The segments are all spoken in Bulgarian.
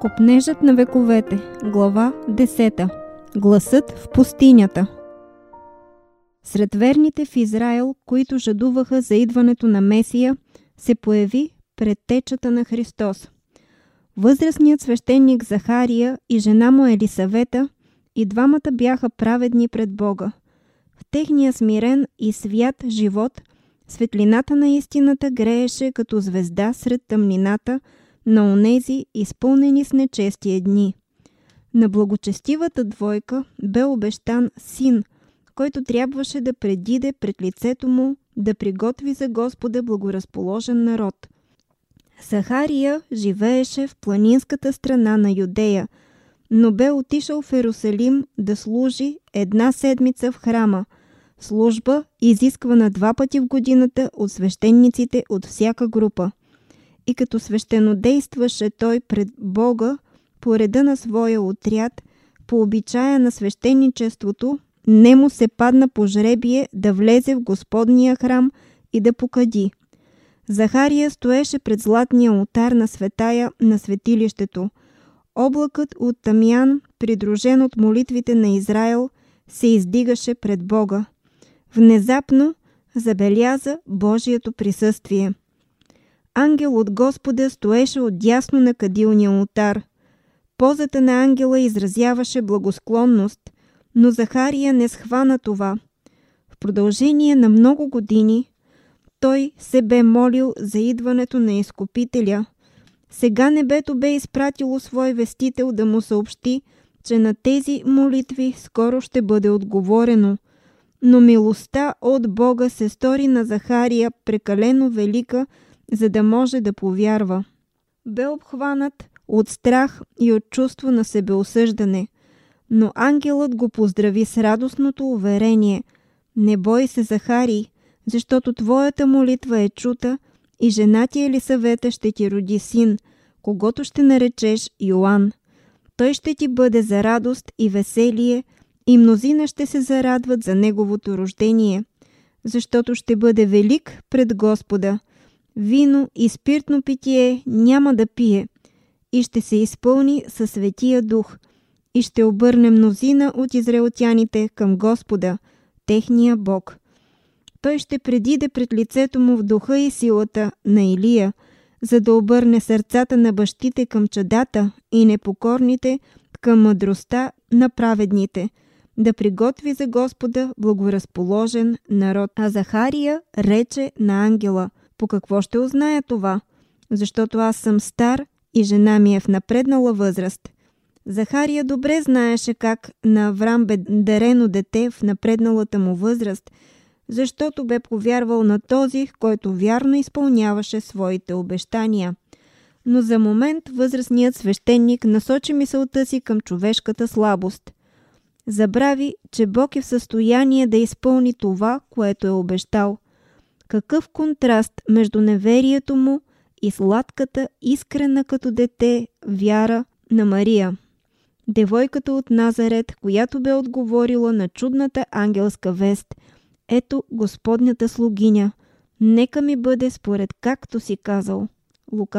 Копнежът на вековете. Глава 10. Гласът в пустинята. Сред верните в Израел, които жадуваха за идването на Месия, се появи предтечата на Христос. Възрастният свещеник Захария и жена му Елисавета, и двамата бяха праведни пред Бога. В техния смирен и свят живот светлината на истината грееше като звезда сред тъмнината на онези, изпълнени с нечестие дни. На благочестивата двойка бе обещан син, който трябваше да предиде пред лицето му, да приготви за Господа благоразположен народ. Захария живееше в планинската страна на Юдея, но бе отишъл в Йерусалим да служи 1 седмица в храма, служба, изисквана 2 пъти в годината от свещениците от всяка група. И като свещенодействаше той пред Бога по реда на своя отряд, по обичая на свещеничеството, не му се падна по жребие да влезе в Господния храм и да покади. Захария стоеше пред златния олтар на светая на светилището. Облакът от тамян, придружен от молитвите на Израел, се издигаше пред Бога. Внезапно забеляза Божието присъствие. Ангел от Господа стоеше отдясно на кадилния олтар. Позата на ангела изразяваше благосклонност, но Захария не схвана това. В продължение на много години той се бе молил за идването на Изкупителя. Сега небето бе изпратило свой вестител да му съобщи, че на тези молитви скоро ще бъде отговорено. Но милостта от Бога се стори на Захария прекалено велика, за да може да повярва. Бе обхванат от страх и от чувство на себеосъждане, но ангелът го поздрави с радостното уверение: „Не бой се, Захарий, защото твоята молитва е чута и жена ти Елисавета ще ти роди син, когото ще наречеш Йоан. Той ще ти бъде за радост и веселие, и мнозина ще се зарадват за неговото рождение, защото ще бъде велик пред Господа. Вино и спиртно питие няма да пие и ще се изпълни със Светия Дух и ще обърне мнозина от израелтяните към Господа, техния Бог. Той ще предиде пред лицето му в духа и силата на Илия, за да обърне сърцата на бащите към чадата и непокорните към мъдростта на праведните, да приготви за Господа благоразположен народ.“ А Захария рече на ангела: „По какво ще узная това? Защото аз съм стар и жена ми е в напреднала възраст.“ Захария добре знаеше как на Аврам бе дарено дете в напредналата му възраст, защото бе повярвал на този, който вярно изпълняваше своите обещания. Но за момент възрастният свещеник насочи мисълта си към човешката слабост. Забрави, че Бог е в състояние да изпълни това, което е обещал. Какъв контраст между неверието му и сладката, искрена като дете вяра на Мария, девойката от Назарет, която бе отговорила на чудната ангелска вест: „Ето Господнята слугиня, нека ми бъде според както си казал.“ Лука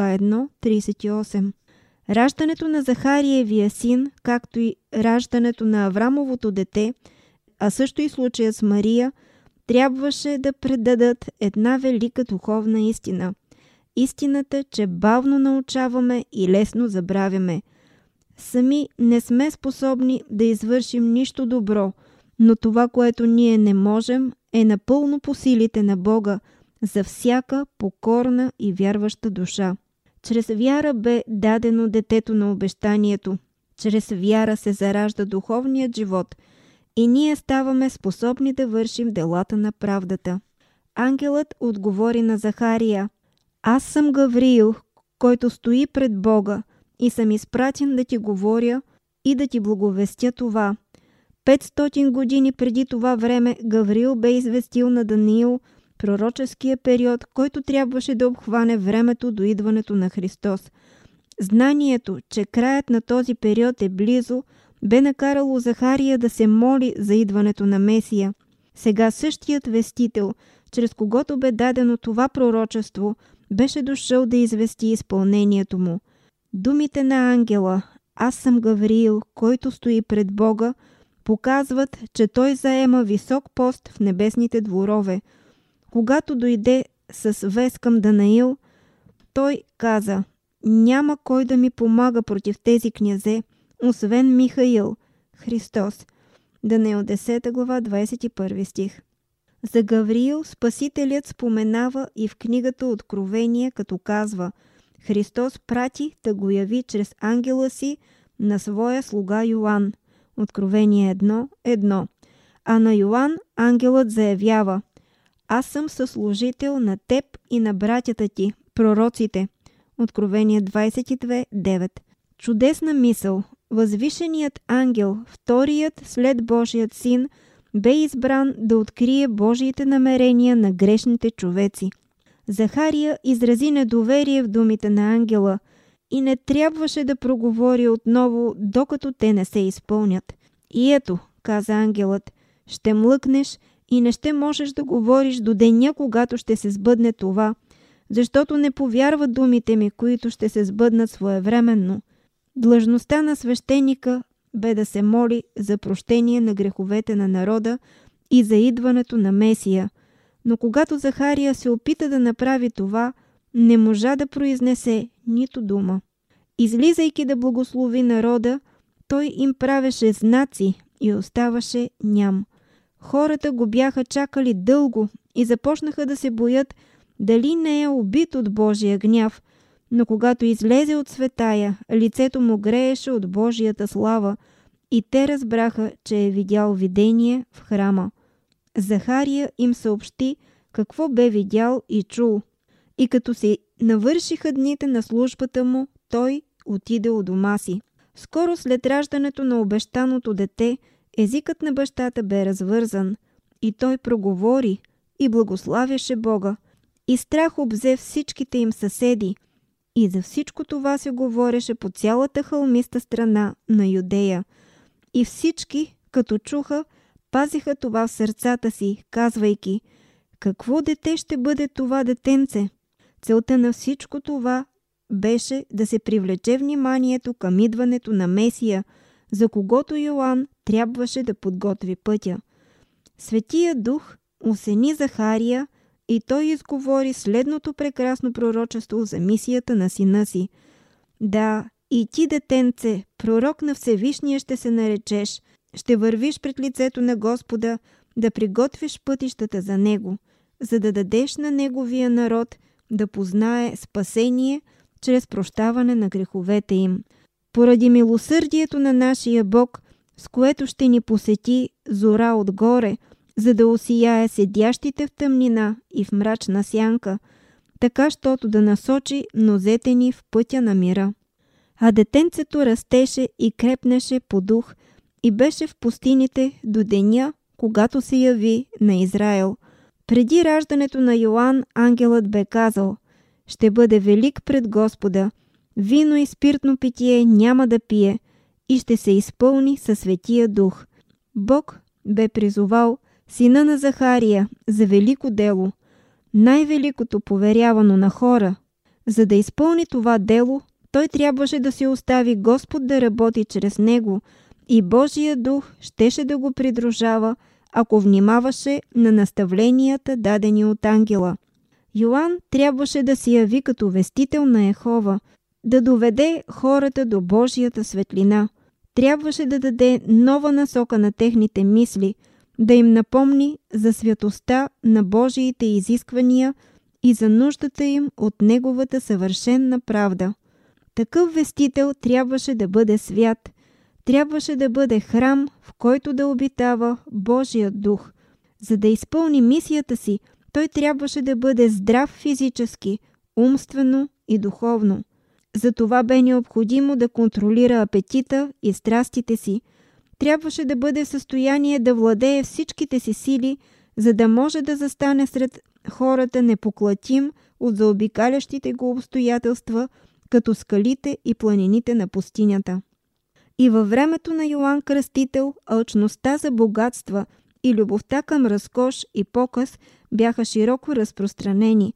1:38. Раждането на Захариевия син, както и раждането на Аврамовото дете, а също и случая с Мария, трябваше да предадат една велика духовна истина. Истината, че бавно научаваме и лесно забравяме. Сами не сме способни да извършим нищо добро, но това, което ние не можем, е напълно по силите на Бога за всяка покорна и вярваща душа. Чрез вяра бе дадено детето на обещанието. Чрез вяра се заражда духовният живот и ние ставаме способни да вършим делата на правдата. Ангелът отговори на Захария: „Аз съм Гавриил, който стои пред Бога и съм изпратен да ти говоря и да ти благовестя това.“ 500 години преди това време Гавриил бе известил на Даниил пророческия период, който трябваше да обхване времето до идването на Христос. Знанието, че краят на този период е близо, бе накарало Захария да се моли за идването на Месия. Сега същият вестител, чрез когото бе дадено това пророчество, беше дошъл да извести изпълнението му. Думите на ангела "Аз съм Гавриил, който стои пред Бога", показват, че той заема висок пост в небесните дворове. Когато дойде с вест към Данаил, той каза: "Няма кой да ми помага против тези князе, освен Михаил, Христос." Данаил 10 глава 21 стих. За Гавриил Спасителят споменава и в книгата Откровение, като казва: "Христос прати да го яви чрез ангела си на своя слуга Йоан." Откровение 1:1. А на Йоан ангелът заявява: "Аз съм съслужител на теб и на братята ти, пророците." Откровение 22:9. Чудесна мисъл! Възвишеният ангел, вторият след Божият син, бе избран да открие Божиите намерения на грешните човеци. Захария изрази недоверие в думите на ангела и не трябваше да проговори отново, докато те не се изпълнят. "И ето", каза ангелът, "ще млъкнеш и не ще можеш да говориш до деня, когато ще се сбъдне това, защото не повярват думите ми, които ще се сбъднат своевременно." Длъжността на свещеника бе да се моли за прощение на греховете на народа и за идването на Месия. Но когато Захария се опита да направи това, не можа да произнесе нито дума. Излизайки да благослови народа, той им правеше знаци и оставаше ням. Хората го бяха чакали дълго и започнаха да се боят дали не е убит от Божия гняв, но когато излезе от светая, лицето му грееше от Божията слава и те разбраха, че е видял видение в храма. Захария им съобщи какво бе видял и чул. И като се навършиха дните на службата му, той отиде у дома си. Скоро след раждането на обещаното дете, езикът на бащата бе развързан и той проговори и благославяше Бога. И страх обзе всичките им съседи. И за всичко това се говореше по цялата хълмиста страна на Юдея. И всички, като чуха, пазиха това в сърцата си, казвайки: "Какво дете ще бъде това детенце?" Целта на всичко това беше да се привлече вниманието към идването на Месия, за когото Йоан трябваше да подготви пътя. Светия Дух осени Захария и той изговори следното прекрасно пророчество за мисията на сина си: "Да, и ти, детенце, пророк на Всевишния ще се наречеш, ще вървиш пред лицето на Господа, да приготвиш пътищата за Него, за да дадеш на Неговия народ да познае спасение чрез прощаване на греховете им. Поради милосърдието на нашия Бог, с което ще ни посети зора отгоре, за да осияе седящите в тъмнина и в мрачна сянка, така щото да насочи нозете ни в пътя на мира." А детенцето растеше и крепнеше по дух и беше в пустините до деня, когато се яви на Израел. Преди раждането на Йоан ангелът бе казал: "Ще бъде велик пред Господа, вино и спиртно питие няма да пие и ще се изпълни със Светия Дух." Бог бе призовал сина на Захария за велико дело, най-великото поверявано на хора. За да изпълни това дело, той трябваше да се остави Господ да работи чрез него и Божия Дух щеше да го придружава, ако внимаваше на наставленията, дадени от ангела. Йоан трябваше да се яви като вестител на Йехова, да доведе хората до Божията светлина. Трябваше да даде нова насока на техните мисли, да им напомни за святостта на Божиите изисквания и за нуждата им от Неговата съвършенна правда. Такъв вестител трябваше да бъде свят, трябваше да бъде храм, в който да обитава Божият дух. За да изпълни мисията си, той трябваше да бъде здрав физически, умствено и духовно. Затова бе необходимо да контролира апетита и страстите си. Трябваше да бъде в състояние да владее всичките си сили, за да може да застане сред хората непоклатим от заобикалящите го обстоятелства, като скалите и планините на пустинята. И във времето на Йоан Кръстител алчността за богатства и любовта към разкош и показ бяха широко разпространени.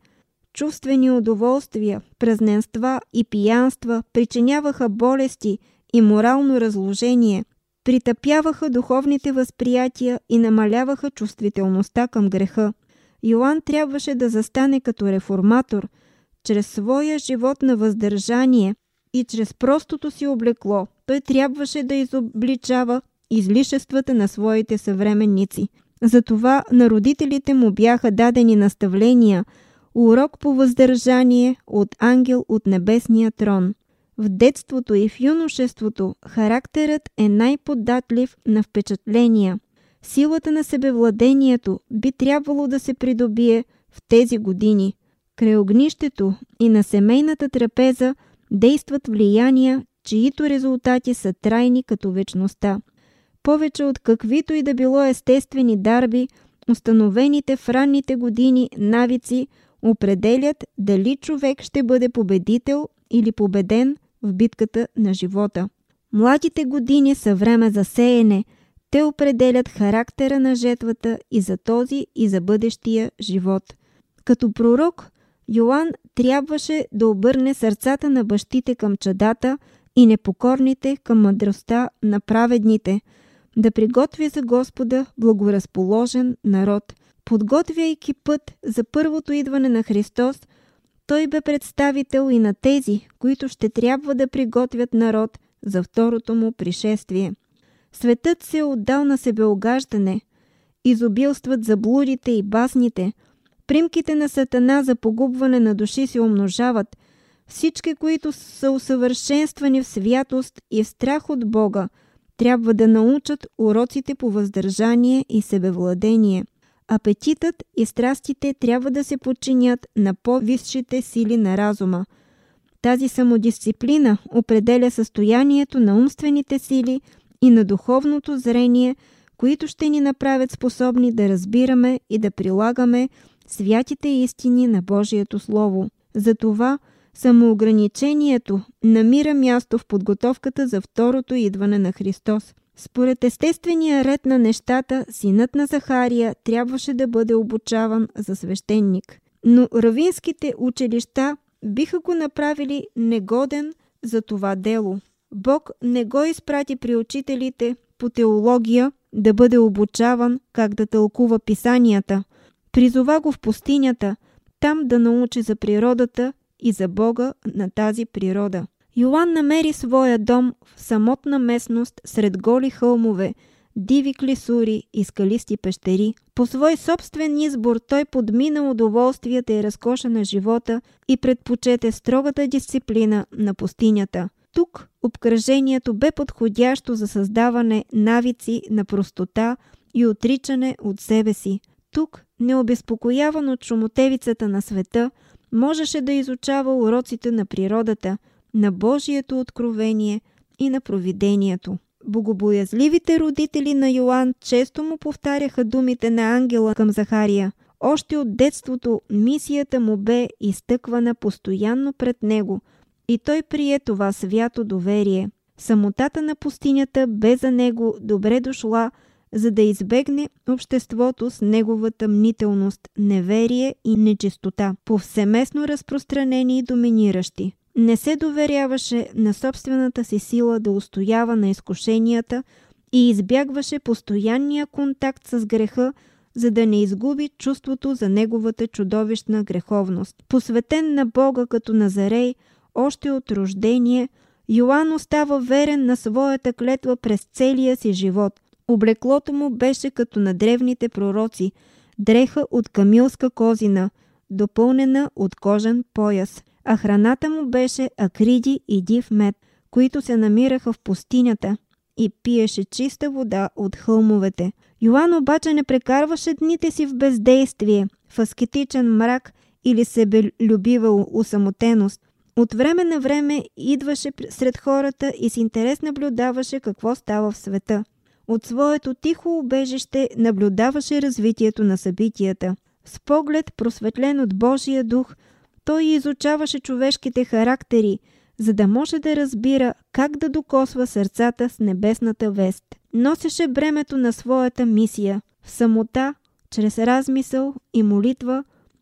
чувствени удоволствия, празненства и пиянства, причиняваха болести и морално разложение, притъпяваха духовните възприятия и намаляваха чувствителността към греха. Йоан трябваше да застане като реформатор, чрез своя живот на въздържание и чрез простото си облекло. Той трябваше да изобличава излишествата на своите съвременници. Затова на родителите му бяха дадени наставления, урок по въздържание от ангел от небесния трон. В детството и в юношеството характерът е най-податлив на впечатления. Силата на себевладението би трябвало да се придобие в тези години. Край огнището и на семейната трапеза действат влияния, чието резултати са трайни като вечността. Повече от каквито и да било естествени дарби, установените в ранните години навици определят дали човек ще бъде победител или победен в битката на живота. Младите години са време за сеене. Те определят характера на жетвата и за този, и за бъдещия живот. Като пророк, Йоан трябваше да обърне сърцата на бащите към чадата и непокорните към мъдростта на праведните, да приготви за Господа благоразположен народ. Подготвяйки път за първото идване на Христос, той бе представител и на тези, които ще трябва да приготвят народ за второто му пришествие. Светът се е отдал на себеогаждане, изобилстват заблудите и басните, примките на Сатана за погубване на души се умножават. Всички, които са усъвършенствани в святост и в страх от Бога, трябва да научат уроците по въздържание и себевладение. Апетитът и страстите трябва да се подчинят на по-висшите сили на разума. Тази самодисциплина определя състоянието на умствените сили и на духовното зрение, които ще ни направят способни да разбираме и да прилагаме святите истини на Божието Слово. Затова самоограничението намира място в подготовката за второто идване на Христос. Според естествения ред на нещата, синът на Захария трябваше да бъде обучаван за свещеник. Но равинските училища биха го направили негоден за това дело. Бог не го изпрати при учителите по теология да бъде обучаван как да тълкува писанията. Призова го в пустинята, там да научи за природата и за Бога на тази природа. Йоан намери своя дом в самотна местност сред голи хълмове, диви клисури и скалисти пещери. По свой собствен избор той подмина удоволствията и разкоша на живота и предпочете строгата дисциплина на пустинята. Тук обкръжението бе подходящо за създаване навици на простота и отричане от себе си. Тук, необезпокояван от шумотевицата на света, можеше да изучава уроците на природата, на Божието откровение и на провидението. Богобоязливите родители на Йоан често му повтаряха думите на ангела към Захария. Още от детството мисията му бе изтъквана постоянно пред него и той прие това свято доверие. Самотата на пустинята бе за него добре дошла, за да избегне обществото с неговата мнителност, неверие и нечистота, повсеместно разпространени и доминиращи. Не се доверяваше на собствената си сила да устоява на изкушенията и избягваше постоянния контакт с греха, за да не изгуби чувството за неговата чудовищна греховност. Посветен на Бога като Назарей, още от рождение, Йоан остава верен на своята клетва през целия си живот. Облеклото му беше като на древните пророци, дреха от камилска козина, допълнена от кожен пояс, а храната му беше акриди и див мед, които се намираха в пустинята, и пиеше чиста вода от хълмовете. Йоан обаче не прекарваше дните си в бездействие, в аскетичен мрак или себелюбива усамотеност. От време на време идваше сред хората и с интерес наблюдаваше какво става в света. От своето тихо убежище наблюдаваше развитието на събитията. С поглед, просветлен от Божия дух, той изучаваше човешките характери, за да може да разбира как да докосва сърцата с небесната вест. Носеше бремето на своята мисия в самота, чрез размисъл и молитва,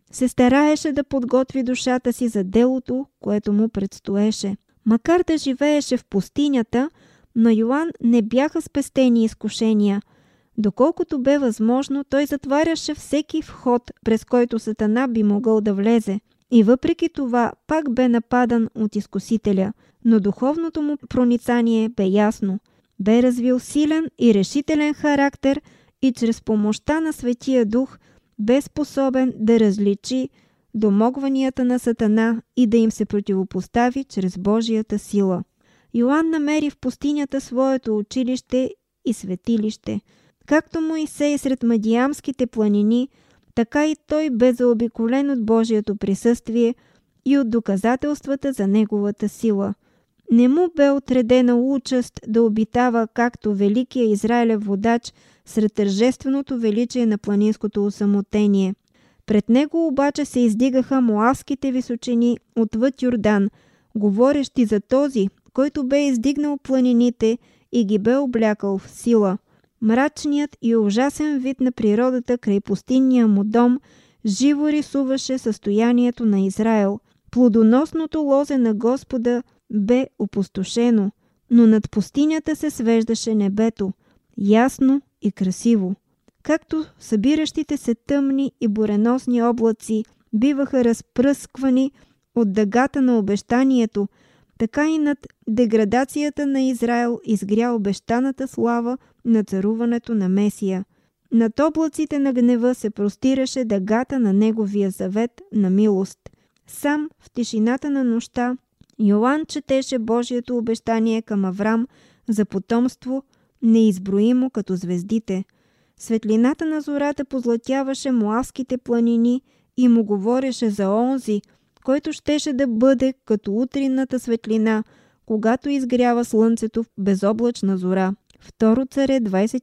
се стараеше да подготви душата си за делото, което му предстоеше. Макар да живееше в пустинята, на Йоан не бяха спестени изкушения. Доколкото бе възможно, той затваряше всеки вход, през който Сатана би могъл да влезе. И въпреки това пак бе нападан от изкусителя, но духовното му проницание бе ясно. Бе развил силен и решителен характер и чрез помощта на Светия Дух бе способен да различи домогванията на Сатана и да им се противопостави чрез Божията сила. Йоан намери в пустинята своето училище и светилище. Както Моисей сред Мадиамските планини, така и той бе заобиколен от Божието присъствие и от доказателствата за неговата сила. Не му бе отредена участ да обитава както великия Израилев водач сред тържественото величие на планинското осамотение. Пред него обаче се издигаха моавските височини отвъд Йордан, говорещи за този, който бе издигнал планините и ги бе облякал в сила. Мрачният и ужасен вид на природата край пустинния му дом живо рисуваше състоянието на Израел. Плодоносното лозе на Господа бе опустошено, но над пустинята се свеждаше небето, ясно и красиво. Както събиращите се тъмни и буреносни облаци биваха разпръсквани от дъгата на обещанието, така и над деградацията на Израел изгря обещаната слава на царуването на Месия. Над облаците на гнева се простираше дъгата на неговия завет на милост. Сам в тишината на нощта Йоан четеше Божието обещание към Аврам за потомство, неизброимо като звездите. Светлината на зората позлатяваше моавските планини и му говореше за онзи, който щеше да бъде като утринната светлина, когато изгрява слънцето в безоблачна зора. 2 Царе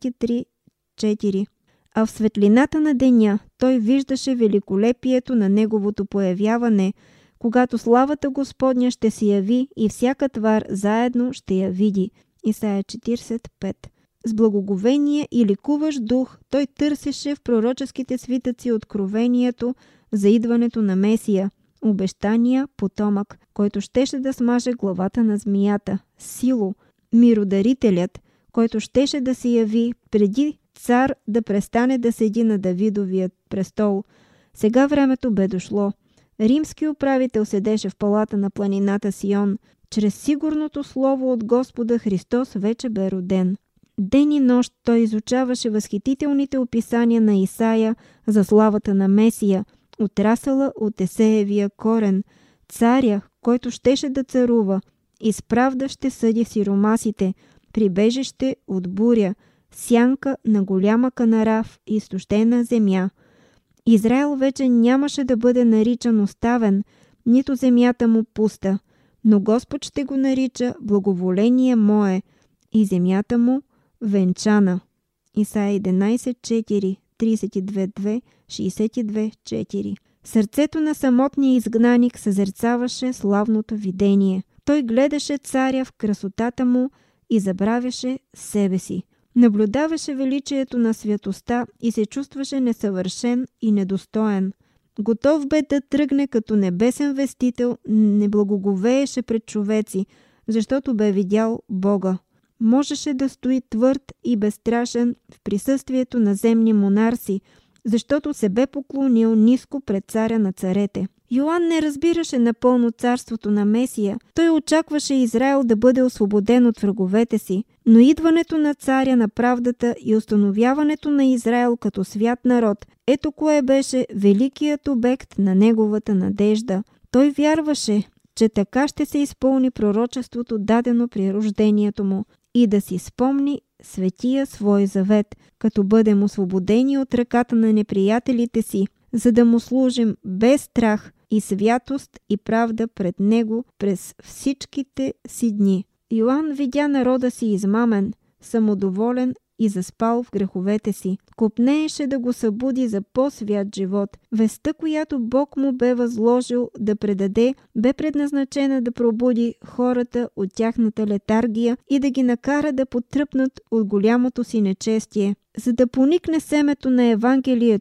23:4. А в светлината на деня той виждаше великолепието на неговото появяване, когато славата Господня ще се яви и всяка твар заедно ще я види. Исаия 40:5. С благоговение и ликуващ дух той търсеше в пророческите свитъци откровението за идването на Месия, обещания потомък, който щеше да смаже главата на змията, Сило, миродарителят, който щеше да се яви преди цар да престане да седи на Давидовият престол. Сега времето бе дошло. Римски управител седеше в палата на планината Сион. Чрез сигурното слово от Господа Христос вече бе роден. Ден и нощ той изучаваше възхитителните описания на Исаия за славата на Месия, отрасъла от Есеевия корен, царя, който щеше да царува, и с правда ще съди сиромасите, прибежище от буря, сянка на голяма канара в изтощена земя. Израел вече нямаше да бъде наричан оставен, нито земята му пуста, но Господ ще го нарича благоволение мое и земята му венчана. Исаия 11:4, 32:2, 62:4. Сърцето на самотния изгнаник съзерцаваше славното видение. Той гледаше царя в красотата му и забравяше себе си. Наблюдаваше величието на святостта и се чувстваше несъвършен и недостоен. Готов бе да тръгне като небесен вестител, не благоговееше пред човеци, защото бе видял Бога. Можеше да стои твърд и безстрашен в присъствието на земни монарси, защото се бе поклонил ниско пред царя на царете. Йоан не разбираше напълно царството на Месия. Той очакваше Израел да бъде освободен от враговете си, но идването на царя на правдата и установяването на Израел като свят народ, ето кое беше великият обект на неговата надежда. Той вярваше, че така ще се изпълни пророчеството, дадено при рождението му, и да си спомни светия свой завет, като бъдем освободени от ръката на неприятелите си, за да му служим без страх и святост и правда пред него през всичките си дни. Йоан видя народа си измамен, самодоволен и заспал в греховете си. Копнееше да го събуди за по-свят живот. Вестта, която Бог му бе възложил да предаде, бе предназначена да пробуди хората от тяхната летаргия и да ги накара да потръпнат от голямото си нечестие. За да поникне семето на Евангелието,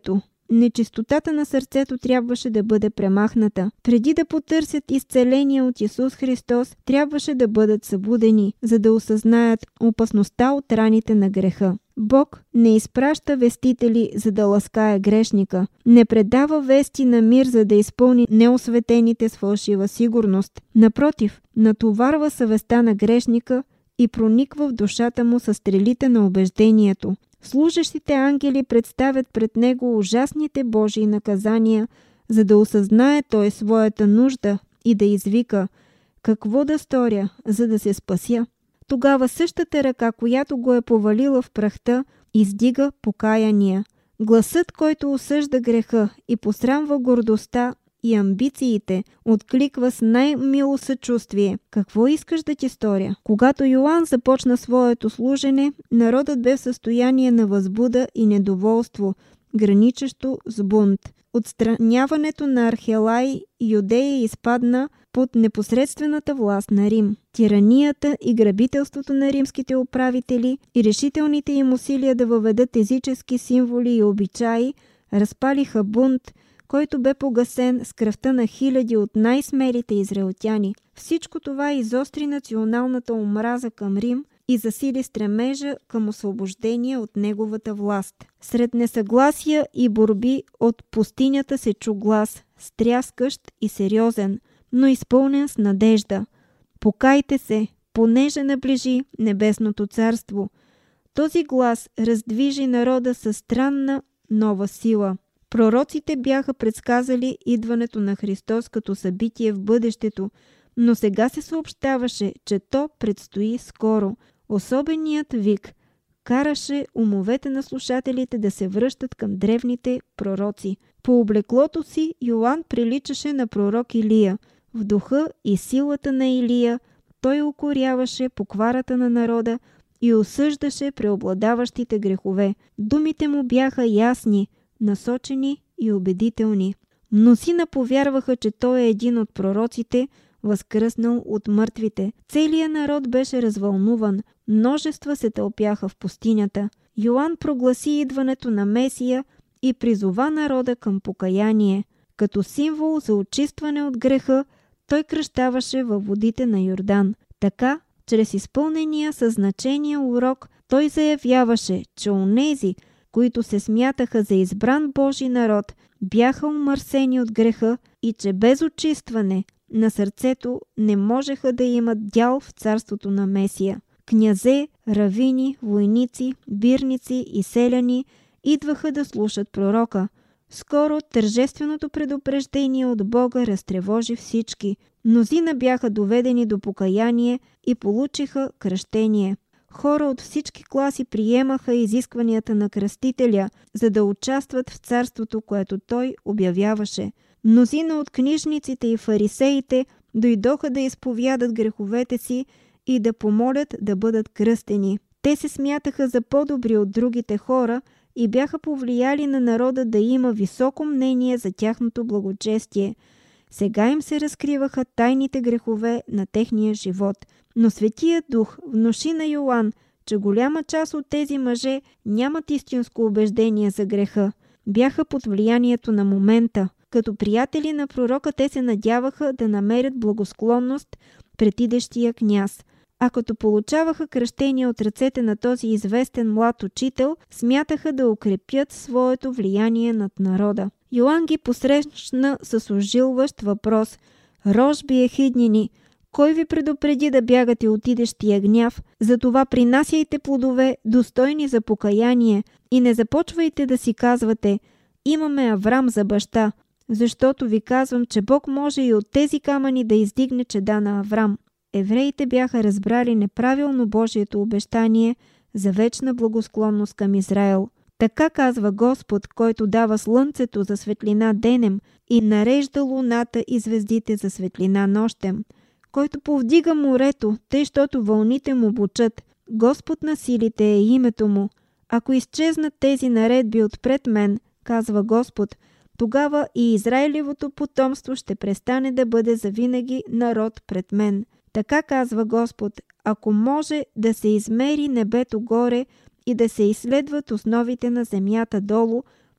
Нечистотата на сърцето трябваше да бъде премахната. Преди да потърсят изцеление от Исус Христос, трябваше да бъдат събудени, за да осъзнаят опасността от раните на греха. Бог не изпраща вестители, за да ласкае грешника. Не предава вести на мир, за да изпълни неосветените с фалшива сигурност. Напротив, натоварва съвестта на грешника и прониква в душата му със стрелите на убеждението. Служещите ангели представят пред него ужасните Божии наказания, за да осъзнае той своята нужда и да извика: какво да сторя, за да се спася? Тогава същата ръка, която го е повалила в прахта, издига покаяние. Гласът, който осъжда греха и посрамва гордостта и амбициите, откликва с най-мило съчувствие: какво искаш да ти сторя? Когато Йоан започна своето служене, народът бе в състояние на възбуда и недоволство, граничещо с бунт. Отстраняването на Архелай, Юдея изпадна под непосредствената власт на Рим. Тиранията и грабителството на римските управители и решителните им усилия да въведат езически символи и обичаи разпалиха бунт, който бе погасен с кръвта на хиляди от най-смелите израелтяни. Всичко това изостри националната омраза към Рим и засили стремежа към освобождение от неговата власт. Сред несъгласия и борби от пустинята се чу глас, стряскащ и сериозен, но изпълнен с надежда: покайте се, понеже наближи небесното царство. Този глас раздвижи народа със странна нова сила. Пророците бяха предсказали идването на Христос като събитие в бъдещето, но сега се съобщаваше, че то предстои скоро. Особеният вик караше умовете на слушателите да се връщат към древните пророци. По облеклото си Йоан приличаше на пророк Илия. В духа и силата на Илия той укоряваше покварата на народа и осъждаше преобладаващите грехове. Думите му бяха ясни, насочени и убедителни. Мнозина повярваха, че той е един от пророците, възкръснал от мъртвите. Целият народ беше развълнуван. Множества се тълпяха в пустинята. Йоан прогласи идването на Месия и призова народа към покаяние. Като символ за очистване от греха, той кръщаваше във водите на Йордан. Така, чрез изпълнения със значение урок, той заявяваше, че онези, които се смятаха за избран Божий народ, бяха умърсени от греха и че без очистване на сърцето не можеха да имат дял в царството на Месия. Князе, равини, войници, бирници и селяни идваха да слушат пророка. Скоро тържественото предупреждение от Бога разтревожи всички. Мнозина бяха доведени до покаяние и получиха кръщение. Хора от всички класи приемаха изискванията на кръстителя, за да участват в царството, което той обявяваше. Мнозина от книжниците и фарисеите дойдоха да изповядат греховете си и да помолят да бъдат кръстени. Те се смятаха за по-добри от другите хора и бяха повлияли на народа да има високо мнение за тяхното благочестие. Сега им се разкриваха тайните грехове на техния живот. Но Светият Дух внуши на Йоан, че голяма част от тези мъже нямат истинско убеждение за греха. Бяха под влиянието на момента. Като приятели на пророка те се надяваха да намерят благосклонност пред идещия княз. А като получаваха кръщение от ръцете на този известен млад учител, смятаха да укрепят своето влияние над народа. Йоан ги посрещна с ожилващ въпрос: „Рожби ехиднини, кой ви предупреди да бягате от идещия гняв? Затова принасяйте плодове, достойни за покаяние, и не започвайте да си казвате: имаме Аврам за баща, защото ви казвам, че Бог може и от тези камъни да издигне чеда на Аврам.“ Евреите бяха разбрали неправилно Божието обещание за вечна благосклонност към Израел. Така казва Господ, който дава слънцето за светлина денем и нарежда луната и звездите за светлина нощем, който повдига морето, тъй щото вълните му бучат. Господ на силите е името му. Ако изчезнат тези наредби отпред мен, казва Господ, тогава и Израилевото потомство ще престане да бъде завинаги народ пред мен. Така казва Господ: ако може да се измери небето горе и да се изследват основите на земята долу,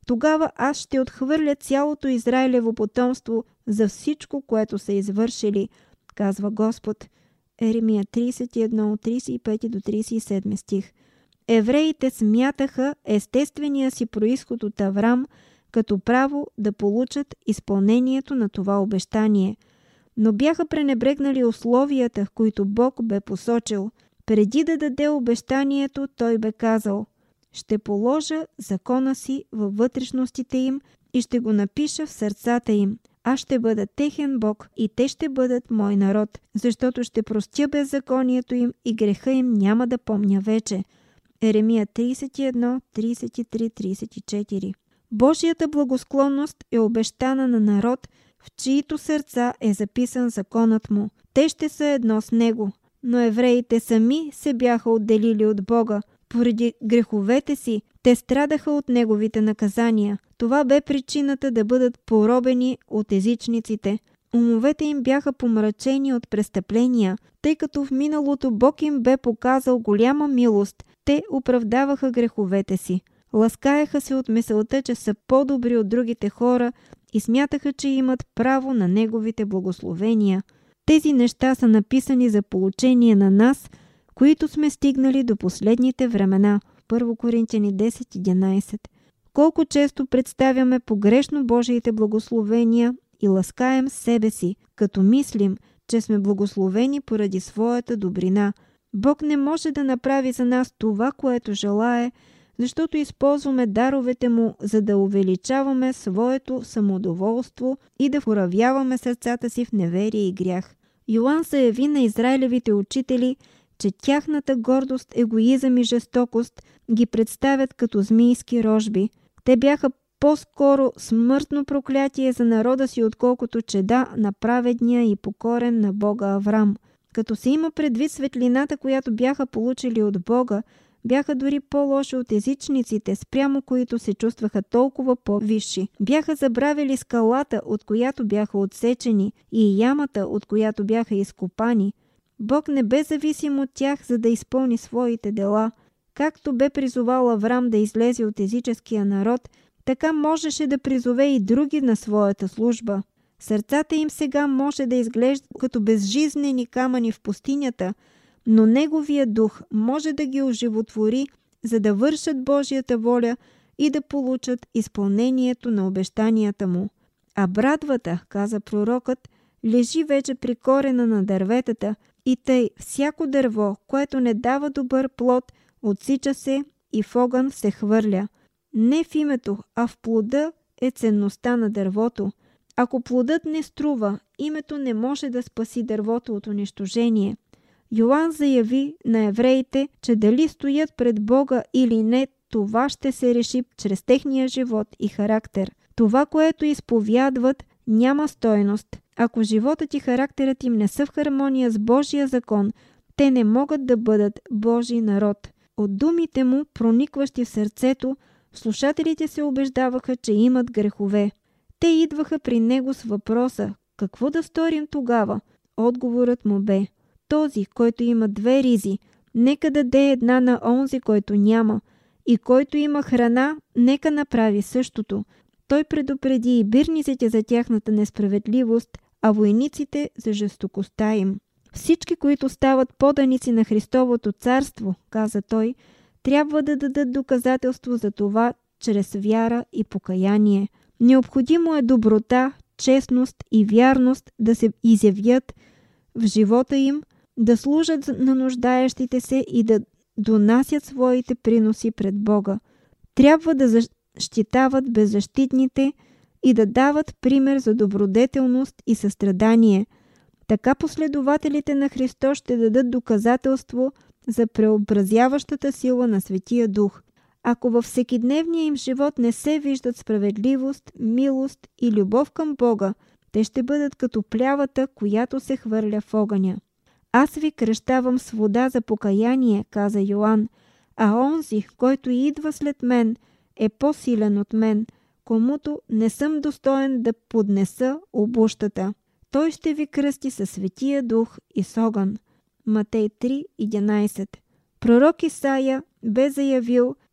тогава аз ще отхвърля цялото Израилево потомство за всичко, което са извършили, казва Господ. Еремия 31 от 35 до 37 стих. Евреите смятаха естествения си произход от Аврам като право да получат изпълнението на това обещание, но бяха пренебрегнали условията, които Бог бе посочил. Преди да даде обещанието, той бе казал: ще положа закона си във вътрешностите им и ще го напиша в сърцата им. Аз ще бъда техен Бог и те ще бъдат мой народ, защото ще простя беззаконието им и греха им няма да помня вече. Еремия 31, 33, 34. Божията благосклонност е обещана на народ, в чието сърца е записан законът му. Те ще са едно с него. Но евреите сами се бяха отделили от Бога. Поради греховете си, те страдаха от неговите наказания. Това бе причината да бъдат поробени от езичниците. Умовете им бяха помрачени от престъпления, тъй като в миналото Бог им бе показал голяма милост. Те оправдаваха греховете си. Ласкаяха се от мисълта, че са по-добри от другите хора и смятаха, че имат право на неговите благословения. Тези неща са написани за поучение на нас, които сме стигнали до последните времена. 1 Коринтияни 10:11. Колко често представяме погрешно Божиите благословения и ласкаем себе си, като мислим, че сме благословени поради своята добрина. Бог не може да направи за нас това, което желае, защото използваме даровете му, за да увеличаваме своето самодоволство и да вправяваме сърцата си в неверие и грях. Йоан заяви на израилевите учители, че тяхната гордост, егоизъм и жестокост ги представят като змийски рожби. Те бяха по-скоро смъртно проклятие за народа си, отколкото чеда на праведния и покорен на Бога Аврам. Като се има предвид светлината, която бяха получили от Бога, бяха дори по-лоши от езичниците, спрямо които се чувстваха толкова по-висши. Бяха забравили скалата, от която бяха отсечени, и ямата, от която бяха изкопани. Бог не бе зависим от тях, за да изпълни своите дела. Както бе призовал Аврам да излезе от езическия народ, така можеше да призове и други на своята служба. Сърцата им сега може да изглежда като безжизнени камъни в пустинята, но Неговия дух може да ги оживотвори, за да вършат Божията воля и да получат изпълнението на обещанията му. А брадвата, каза пророкът, лежи вече при корена на дърветата, и тъй всяко дърво, което не дава добър плод, отсича се и в огън се хвърля. Не в името, а в плода е ценността на дървото. Ако плодът не струва, името не може да спаси дървото от унищожение. Йоан заяви на евреите, че дали стоят пред Бога или не, това ще се реши чрез техния живот и характер. Това, което изповядват, няма стойност. Ако животът и характерът им не са в хармония с Божия закон, те не могат да бъдат Божий народ. От думите му, проникващи в сърцето, слушателите се убеждаваха, че имат грехове. Те идваха при него с въпроса: какво да сторим тогава? Отговорът му бе: този, който има 2 ризи, нека даде една на онзи, който няма, и който има храна, нека направи същото. Той предупреди и бирниците за тяхната несправедливост, а войниците за жестокостта им. Всички, които стават поданици на Христовото царство, каза той, трябва да дадат доказателство за това чрез вяра и покаяние. Необходимо е доброта, честност и вярност да се изявят в живота им, да служат на нуждаещите се и да донасят своите приноси пред Бога. Трябва да защитават беззащитните и да дават пример за добродетелност и състрадание. Така последователите на Христос ще дадат доказателство за преобразяващата сила на Светия Дух. Ако във всекидневния им живот не се виждат справедливост, милост и любов към Бога, те ще бъдат като плявата, която се хвърля в огъня. Аз ви кръщавам с вода за покаяние, каза Йоан, а онзи, който идва след мен, е по-силен от мен, комуто не съм достоен да поднеса обущата. Той ще ви кръсти със Светия Дух и с огън. Матей 3:11. Пророк Исаия бе заявил,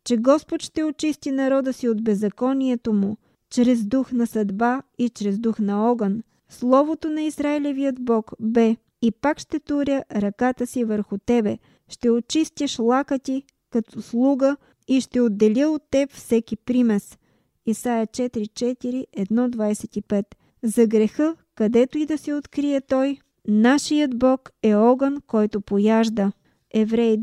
че Господ ще очисти народа си от беззаконието му, чрез дух на съдба и чрез дух на огън. Словото на Израилевият Бог бе: и пак ще туря ръката си върху тебе, ще очистя шлака ти като слуга и ще отделя от теб всеки примес. Исаия 4:4, 1:25. За греха, където и да се открие той, нашият Бог е огън, който пояжда. Евреи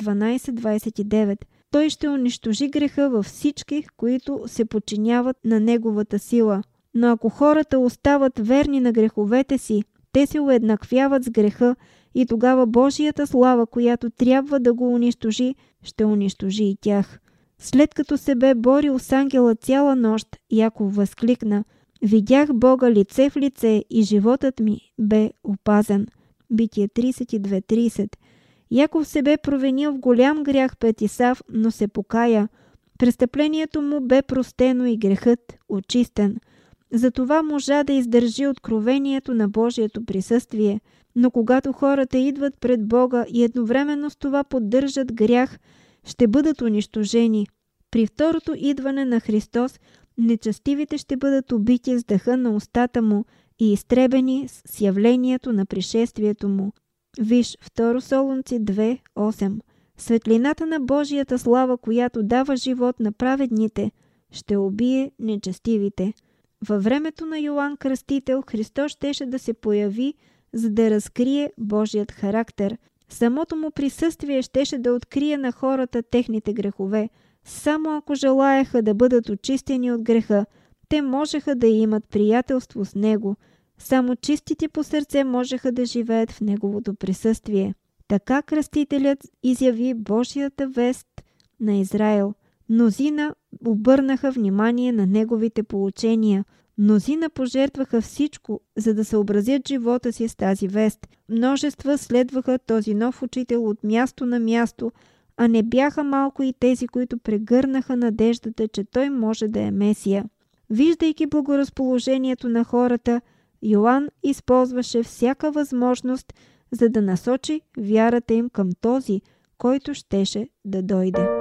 12:29. Той ще унищожи греха във всички, които се подчиняват на неговата сила. Но ако хората остават верни на греховете си, те се уеднаквяват с греха и тогава Божията слава, която трябва да го унищожи, ще унищожи и тях. След като се бе борил с ангела цяла нощ, Яков възкликна: видях Бога лице в лице и животът ми бе опазен. Битие 32:30. Яков се бе провинил в голям грях пред Исав, но се покая. Престъплението му бе простено и грехът очистен. Затова можа да издържи откровението на Божието присъствие. Но когато хората идват пред Бога и едновременно с това поддържат грях, ще бъдат унищожени. При второто идване на Христос нечестивите ще бъдат убити с дъха на устата му и изтребени с явлението на пришествието му. Виж 2 Солунци 2:8. Светлината на Божията слава, която дава живот на праведните, ще убие нечестивите. Във времето на Йоан Кръстител Христос щеше да се появи, за да разкрие Божият характер. Самото му присъствие щеше да открие на хората техните грехове. Само ако желаяха да бъдат очистени от греха, те можеха да имат приятелство с него. Само чистите по сърце можеха да живеят в неговото присъствие. Така Кръстителят изяви Божията вест на Израил. Мнозина обърнаха внимание на неговите поучения. Мнозина пожертваха всичко, за да съобразят живота си с тази вест. Множества следваха този нов учител от място на място, а не бяха малко и тези, които прегърнаха надеждата, че той може да е Месия. Виждайки благоразположението на хората, Йоан използваше всяка възможност, за да насочи вярата им към този, който щеше да дойде.